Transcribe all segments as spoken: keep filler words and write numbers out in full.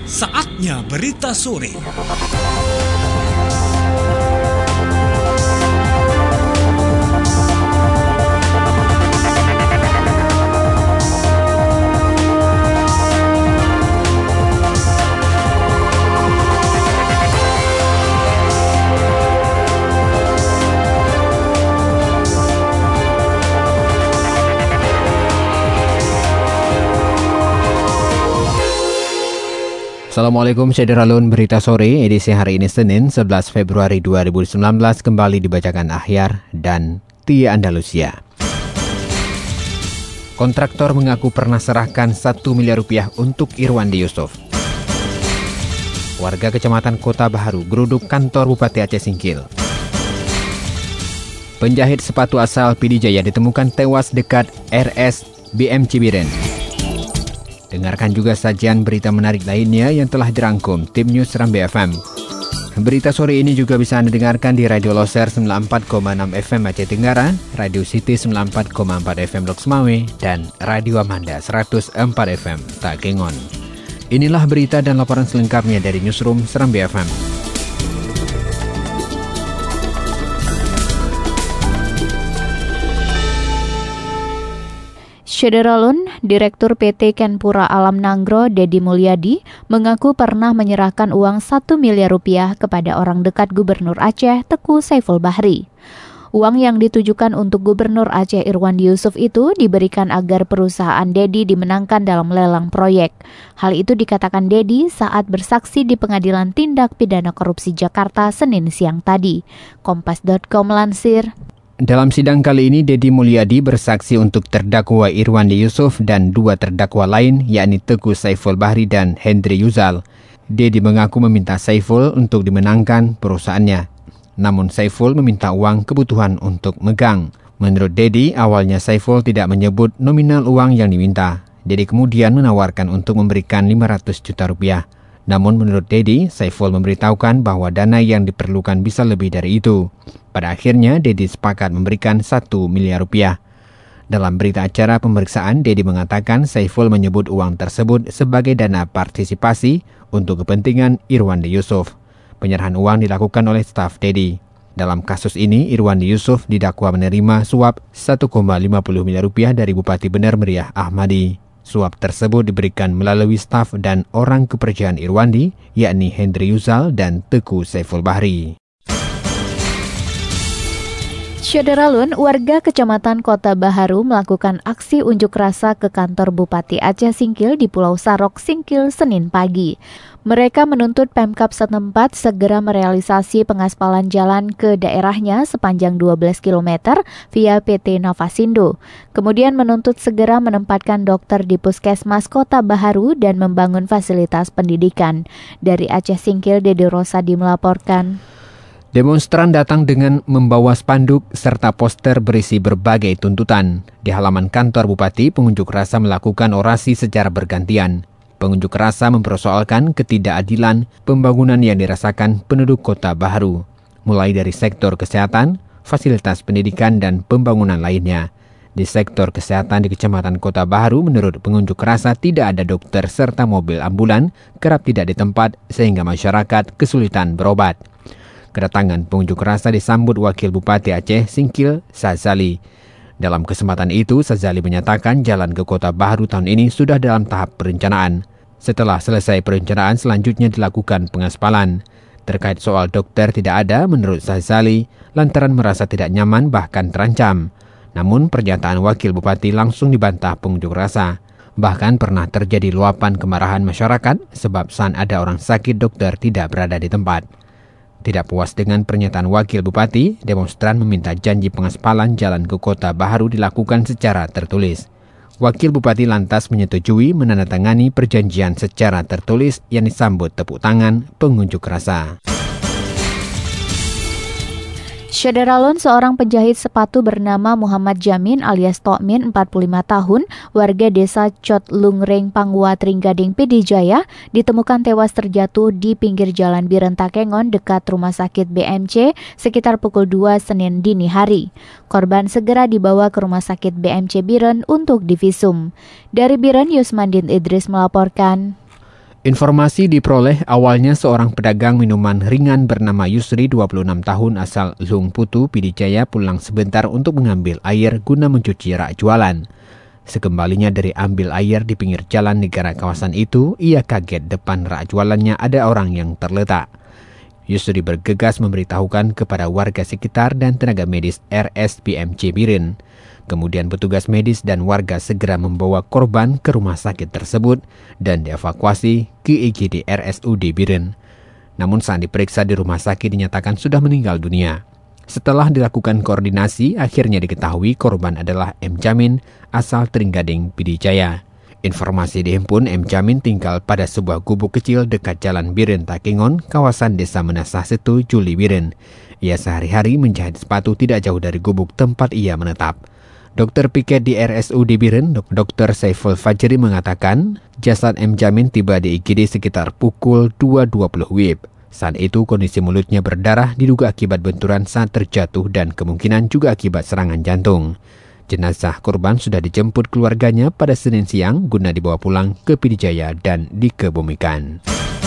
Saatnya berita sore. Assalamualaikum Syederalun, berita sore edisi hari ini Senin sebelas Februari dua ribu sembilan belas kembali dibacakan Ahyar dan Tia Andalusia. Kontraktor mengaku pernah serahkan satu miliar rupiah untuk Irwandi Yusuf. Warga Kecamatan Kota Baharu geruduk kantor Bupati Aceh Singkil. Penjahit sepatu asal Pidijaya ditemukan tewas dekat R S B M Cibiren. Dengarkan juga sajian berita menarik lainnya yang telah dirangkum tim News Rambi F M. Berita sore ini juga bisa Anda dengarkan di Radio Loser sembilan puluh empat koma enam F M Aceh Tenggara, Radio City sembilan puluh empat koma empat F M Loks Mawé, dan Radio Amanda seratus empat F M Takengon. Inilah berita dan laporan selengkapnya dari Newsroom Serambi F M. Syederalun, Direktur P T Kenpura Alam Nanggro, Dedi Mulyadi, mengaku pernah menyerahkan uang satu miliar rupiah kepada orang dekat Gubernur Aceh, Teku Saiful Bahri. Uang yang ditujukan untuk Gubernur Aceh Irwandi Yusuf itu diberikan agar perusahaan Dedi dimenangkan dalam lelang proyek. Hal itu dikatakan Dedi saat bersaksi di Pengadilan Tindak Pidana Korupsi Jakarta Senin siang tadi. Kompas titik com melansir. Dalam sidang kali ini, Dedi Mulyadi bersaksi untuk terdakwa Irwandi Yusuf dan dua terdakwa lain, yakni Teku Saiful Bahri dan Hendri Yuzal. Dedi mengaku meminta Saiful untuk dimenangkan perusahaannya. Namun Saiful meminta uang kebutuhan untuk megang. Menurut Dedi, awalnya Saiful tidak menyebut nominal uang yang diminta. Dedi kemudian menawarkan untuk memberikan lima ratus juta rupiah. Namun menurut Dedi, Saiful memberitahukan bahwa dana yang diperlukan bisa lebih dari itu. Pada akhirnya, Dedi sepakat memberikan satu miliar rupiah. Dalam berita acara pemeriksaan, Dedi mengatakan Saiful menyebut uang tersebut sebagai dana partisipasi untuk kepentingan Irwandi Yusuf. Penyerahan uang dilakukan oleh staf Dedi. Dalam kasus ini, Irwandi Yusuf didakwa menerima suap satu koma lima puluh miliar rupiah dari Bupati Bener Meriah Ahmadi. Suap tersebut diberikan melalui staf dan orang kepercayaan Irwandi, yakni Hendri Yuzal dan Teku Saiful Bahri. Syederalun, warga Kecamatan Kota Baharu melakukan aksi unjuk rasa ke kantor Bupati Aceh Singkil di Pulau Sarok, Singkil, Senin pagi. Mereka menuntut Pemkab setempat segera merealisasi pengaspalan jalan ke daerahnya sepanjang dua belas kilometer via P T Navasindo. Kemudian menuntut segera menempatkan dokter di Puskesmas Kota Baharu dan membangun fasilitas pendidikan. Dari Aceh Singkil, Dede Rosadi melaporkan. Demonstran datang dengan membawa spanduk serta poster berisi berbagai tuntutan. Di halaman kantor Bupati, pengunjuk rasa melakukan orasi secara bergantian. Pengunjuk rasa mempersoalkan ketidakadilan pembangunan yang dirasakan penduduk Kota Baharu, mulai dari sektor kesehatan, fasilitas pendidikan, dan pembangunan lainnya. Di sektor kesehatan di Kecamatan Kota Baharu, menurut pengunjuk rasa tidak ada dokter serta mobil ambulan kerap tidak di tempat sehingga masyarakat kesulitan berobat. Kedatangan pengunjuk rasa disambut Wakil Bupati Aceh Singkil, Sazali. Dalam kesempatan itu, Sazali menyatakan jalan ke Kota Baharu tahun ini sudah dalam tahap perencanaan. Setelah selesai perencanaan, selanjutnya dilakukan pengaspalan. Terkait soal dokter tidak ada, menurut Sazali, lantaran merasa tidak nyaman bahkan terancam. Namun, pernyataan Wakil Bupati langsung dibantah pengunjuk rasa. Bahkan pernah terjadi luapan kemarahan masyarakat sebab saat ada orang sakit, dokter tidak berada di tempat. Tidak puas dengan pernyataan Wakil Bupati, demonstran meminta janji pengaspalan jalan ke Kota Baharu dilakukan secara tertulis. Wakil Bupati lantas menyetujui menandatangani perjanjian secara tertulis yang disambut tepuk tangan pengunjuk rasa. Syederalun, seorang penjahit sepatu bernama Muhammad Jamin alias Tokmin, empat puluh lima tahun, warga desa Cot Lungreng, Pangua, Tringgading, Pidijaya, ditemukan tewas terjatuh di pinggir jalan Biren Takengon dekat rumah sakit B M C sekitar pukul dua Senin dini hari. Korban segera dibawa ke rumah sakit B M C Biren untuk divisum. Dari Biren, Yusmandin Idris melaporkan. Informasi diperoleh awalnya seorang pedagang minuman ringan bernama Yusri, dua puluh enam tahun, asal Lung Putu, P D Jaya, pulang sebentar untuk mengambil air guna mencuci rak jualan. Sekembalinya dari ambil air di pinggir jalan negara kawasan itu, ia kaget depan rak jualannya ada orang yang terletak. Yusri bergegas memberitahukan kepada warga sekitar dan tenaga medis R S P M C Biren. Kemudian petugas medis dan warga segera membawa korban ke rumah sakit tersebut dan dievakuasi ke I G D R S U D Biren. Namun saat diperiksa di rumah sakit dinyatakan sudah meninggal dunia. Setelah dilakukan koordinasi, akhirnya diketahui korban adalah M. Jamin asal Tringgading, P D Jaya. Informasi dihimpun, M. Jamin tinggal pada sebuah gubuk kecil dekat Jalan Biren Takengon, kawasan Desa Menasah Setu, Juli Biren. Ia sehari-hari menjahit sepatu tidak jauh dari gubuk tempat ia menetap. Dokter piket di R S U D Biren, Dokter Saiful Fajri mengatakan, jasad M. Jamin tiba di I G D sekitar pukul dua dua puluh W I B. Saat itu kondisi mulutnya berdarah diduga akibat benturan saat terjatuh dan kemungkinan juga akibat serangan jantung. Jenazah korban sudah dijemput keluarganya pada Senin siang guna dibawa pulang ke P D Jaya dan dikebumikan.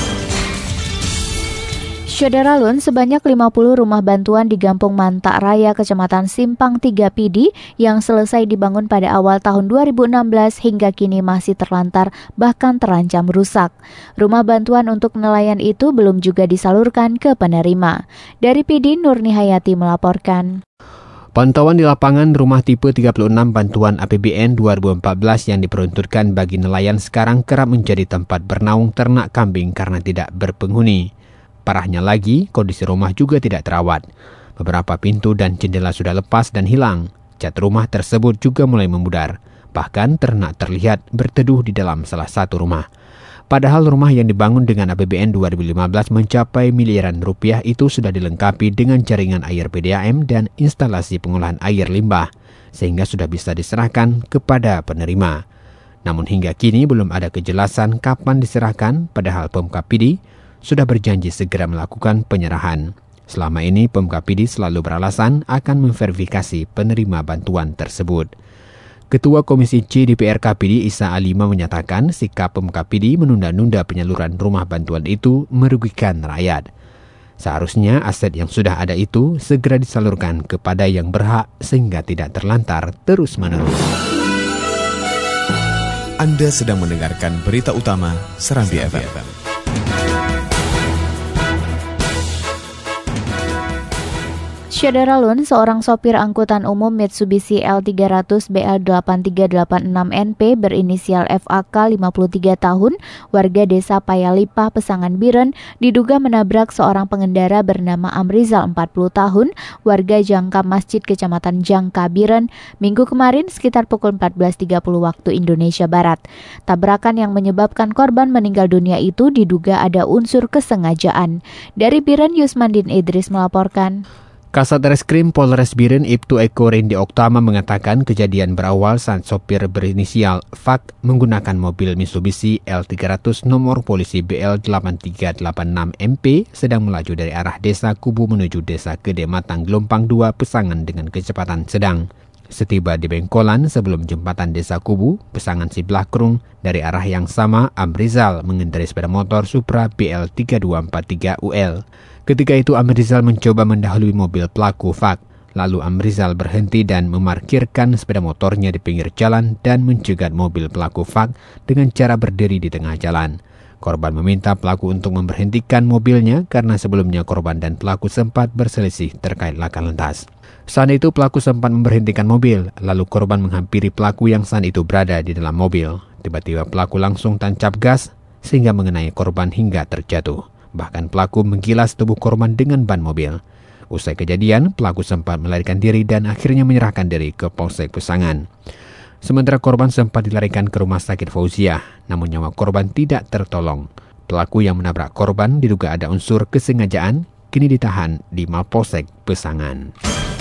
Saudara Lun, sebanyak lima puluh rumah bantuan di Gampung Mantak Raya, Kecamatan Simpang tiga P D yang selesai dibangun pada awal tahun dua ribu enam belas hingga kini masih terlantar bahkan terancam rusak. Rumah bantuan untuk nelayan itu belum juga disalurkan ke penerima. Dari P D, Nurni Hayati melaporkan. Pantauan di lapangan rumah tipe tiga puluh enam bantuan A P B N dua ribu empat belas yang diperuntukkan bagi nelayan sekarang kerap menjadi tempat bernaung ternak kambing karena tidak berpenghuni. Parahnya lagi, kondisi rumah juga tidak terawat. Beberapa pintu dan jendela sudah lepas dan hilang. Cat rumah tersebut juga mulai memudar. Bahkan ternak terlihat berteduh di dalam salah satu rumah. Padahal rumah yang dibangun dengan A P B N dua ribu lima belas mencapai miliaran rupiah itu sudah dilengkapi dengan jaringan air P D A M dan instalasi pengolahan air limbah, sehingga sudah bisa diserahkan kepada penerima. Namun hingga kini belum ada kejelasan kapan diserahkan, padahal Pemkab P D sudah berjanji segera melakukan penyerahan. Selama ini Pemkab P D selalu beralasan akan memverifikasi penerima bantuan tersebut. Ketua Komisi C D P R K P D Isa Alima menyatakan sikap Pemkab P D menunda-nunda penyaluran rumah bantuan itu merugikan rakyat. Seharusnya aset yang sudah ada itu segera disalurkan kepada yang berhak sehingga tidak terlantar terus-menerus. Anda sedang mendengarkan berita utama Serambi F M. Saudara Lun, seorang sopir angkutan umum Mitsubishi L tiga ratus B L delapan tiga delapan enam N P berinisial F A K lima puluh tiga tahun, warga desa Payalipah, Pesangan Biren, diduga menabrak seorang pengendara bernama Amrizal empat puluh tahun, warga Jangka Masjid, Kecamatan Jangka Biren, Minggu kemarin sekitar pukul empat belas tiga puluh waktu Indonesia Barat. Tabrakan yang menyebabkan korban meninggal dunia itu diduga ada unsur kesengajaan. Dari Biren, Yusmandin Idris melaporkan. Kasat Reskrim Polres Biren Ibtu Eko Rindi Oktama mengatakan kejadian berawal saat sopir berinisial F A K menggunakan mobil Mitsubishi L tiga ratus nomor polisi B L delapan tiga delapan enam M P sedang melaju dari arah desa Kubu menuju desa Gede Matang Gelompang dua Pesangan dengan kecepatan sedang. Setiba di Bengkolan sebelum jembatan desa Kubu, Pesangan Sebelah Kerung, dari arah yang sama Amrizal mengendarai sepeda motor Supra B L tiga dua empat tiga U L. Ketika itu Amrizal mencoba mendahului mobil pelaku F A K. Lalu Amrizal berhenti dan memarkirkan sepeda motornya di pinggir jalan dan mencegat mobil pelaku F A K dengan cara berdiri di tengah jalan. Korban meminta pelaku untuk memberhentikan mobilnya karena sebelumnya korban dan pelaku sempat berselisih terkait laka lantas. Saat itu pelaku sempat memberhentikan mobil, lalu korban menghampiri pelaku yang saat itu berada di dalam mobil. Tiba-tiba pelaku langsung tancap gas sehingga mengenai korban hingga terjatuh. Bahkan pelaku menggilas tubuh korban dengan ban mobil. Usai kejadian, pelaku sempat melarikan diri dan akhirnya menyerahkan diri ke Polsek Pesangan. Sementara korban sempat dilarikan ke Rumah Sakit Fauziah, namun nyawa korban tidak tertolong. Pelaku yang menabrak korban diduga ada unsur kesengajaan, kini ditahan di Mapolsek Pesangan.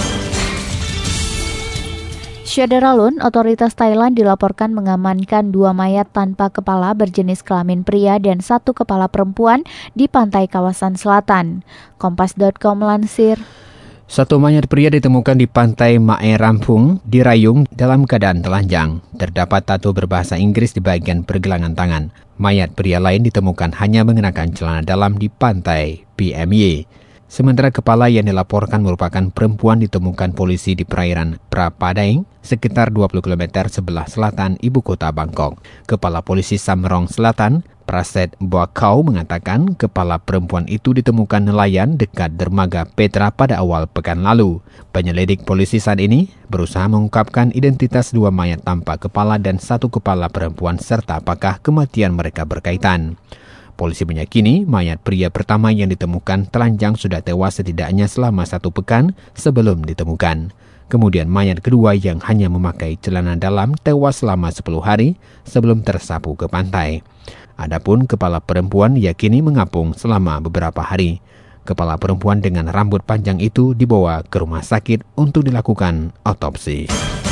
Saudara Lun, otoritas Thailand dilaporkan mengamankan dua mayat tanpa kepala berjenis kelamin pria dan satu kepala perempuan di pantai kawasan selatan. Kompas titik com melansir. Satu mayat pria ditemukan di pantai Mae Rampung di Rayung dalam keadaan telanjang. Terdapat tato berbahasa Inggris di bagian pergelangan tangan. Mayat pria lain ditemukan hanya mengenakan celana dalam di pantai P M Y. Sementara kepala yang dilaporkan merupakan perempuan ditemukan polisi di perairan Prapadaeng, sekitar dua puluh kilometer sebelah selatan ibu kota Bangkok. Kepala polisi Samrong Selatan, Praset Boakau, mengatakan kepala perempuan itu ditemukan nelayan dekat dermaga Petra pada awal pekan lalu. Penyelidik polisi saat ini berusaha mengungkapkan identitas dua mayat tanpa kepala dan satu kepala perempuan serta apakah kematian mereka berkaitan. Polisi meyakini mayat pria pertama yang ditemukan telanjang sudah tewas setidaknya selama satu pekan sebelum ditemukan. Kemudian mayat kedua yang hanya memakai celana dalam tewas selama sepuluh hari sebelum tersapu ke pantai. Adapun kepala perempuan yakini mengapung selama beberapa hari. Kepala perempuan dengan rambut panjang itu dibawa ke rumah sakit untuk dilakukan otopsi.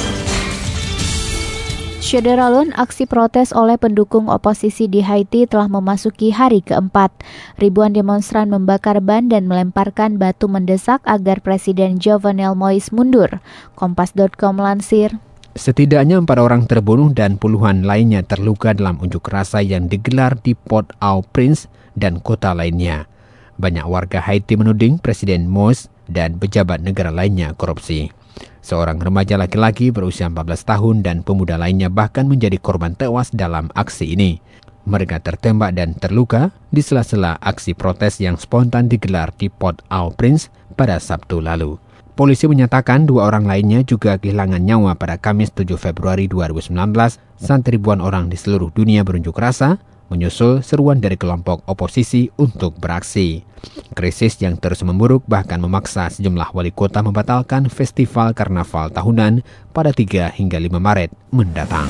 Syederalun, aksi protes oleh pendukung oposisi di Haiti telah memasuki hari keempat. Ribuan demonstran membakar ban dan melemparkan batu mendesak agar Presiden Jovenel Moïse mundur. Kompas titik com melansir. Setidaknya empat orang terbunuh dan puluhan lainnya terluka dalam unjuk rasa yang digelar di Port-au-Prince dan kota lainnya. Banyak warga Haiti menuding Presiden Moïse dan pejabat negara lainnya korupsi. Seorang remaja laki-laki berusia empat belas tahun dan pemuda lainnya bahkan menjadi korban tewas dalam aksi ini. Mereka tertembak dan terluka di sela-sela aksi protes yang spontan digelar di Port-au-Prince pada Sabtu lalu. Polisi menyatakan dua orang lainnya juga kehilangan nyawa pada Kamis tujuh Februari dua ribu sembilan belas saat ribuan orang di seluruh dunia berunjuk rasa menyusul seruan dari kelompok oposisi untuk beraksi. Krisis yang terus memburuk bahkan memaksa sejumlah wali kota membatalkan festival karnaval tahunan pada tiga hingga lima Maret mendatang.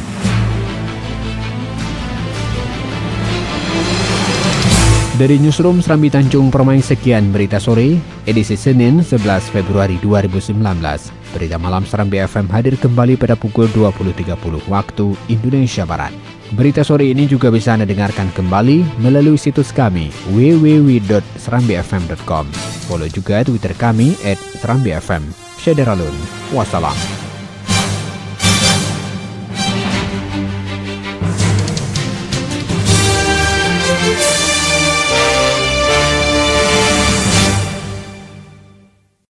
Dari Newsroom Serambi Tanjung Permai, sekian berita sore, edisi Senin sebelas Februari dua ribu sembilan belas. Berita malam Serambi F M hadir kembali pada pukul dua puluh tiga puluh waktu Indonesia Barat. Berita sore ini juga bisa Anda dengarkan kembali melalui situs kami w w w dot serambi f m dot com. Follow juga Twitter kami at serambi f m. Syederalun. Wassalam.